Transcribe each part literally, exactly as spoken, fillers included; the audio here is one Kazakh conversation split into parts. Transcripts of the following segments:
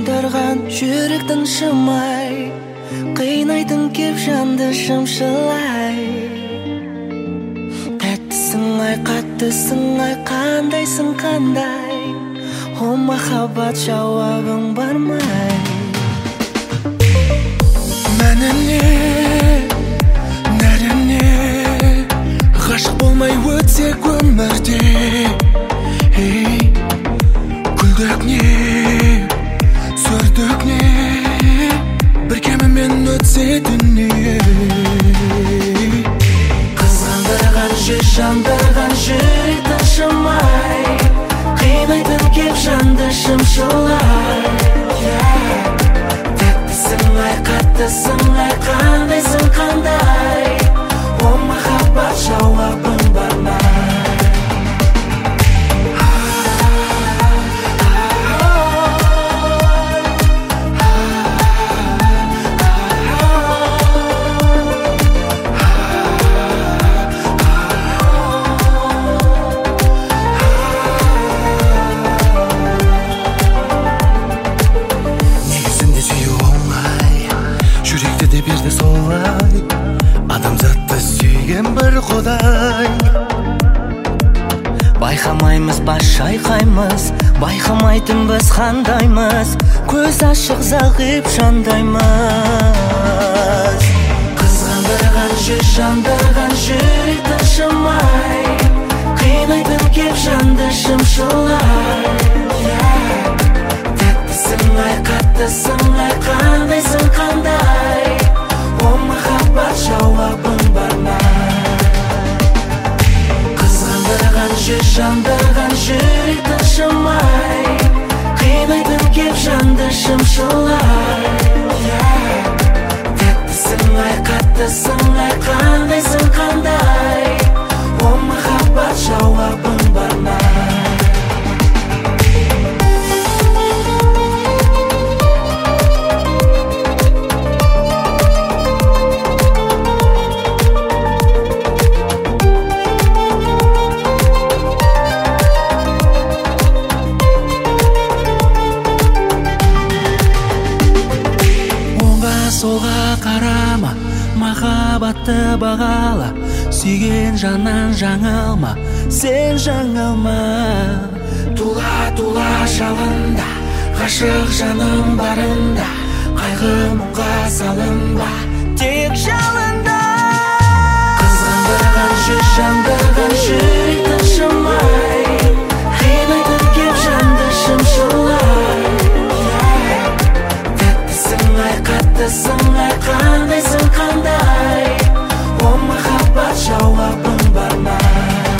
жандырған жүректің шымай, қинайтын кеп жанды шымшылай. Тәттісің ай, қаттысың ай, қандайсың қандай, о махаббат жауабың бармай. Мәніне, нәріне, ғашық болмай өтсек өмірде, ей, күлдік не, сүрдік не, бір кемімен өтсе дүние. Қызғандырған жүз жандырған жүректің шымай, қинайтын кеп жанды шымшылай. Тәттісің ай, қаттысың ай, қандайсың қандай, о махаббат жауабың бармай. Берді солай, адамзатты сүйген бір құдай. Байқамаймыз, бас шайқаймыз, байқамайтын біз қандаймыз, көз ашық зағип жандаймыз. Қызғандырған жүз жандырған жүректің шымай, қинайтын кеп жанды шымшылай. Тәттісің ай, қаттысың ай, қандайсың қандай, о махаббат жауабың бармай. Қызғандырған жүз жандырған жүректің шымай, қинайтын кеп жанды шымшылай. Тәттісің ай, қаттысың ай, қандайсың қандай, о махаббат жауабың бармай. Солға қарама, махаббатты бағала, сүйген жаннан жаңылма, сен жаңылма. Тула-тула жалында, ғашық жаным барында, қайғы мұңға салынба, тек жалында. Қызғандырған жүз жандырған жүректің шымай, қинайтын кеп жанды шымшылай. Қаттысың ай, қандайсың қандай, о махаббат жауабың бармай.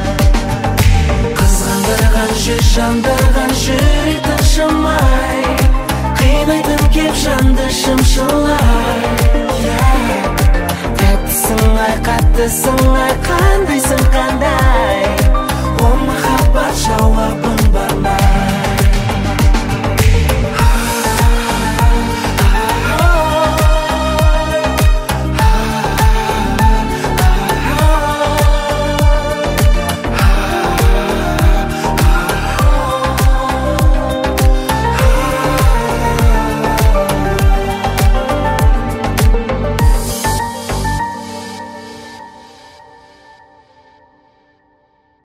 Қызғандырған жүз жандырған жүректің шымай, қинайтын кеп жанды шымшылай. Тәттісің ай, қаттысың ай, қандайсың қандай, о махаббат жауабың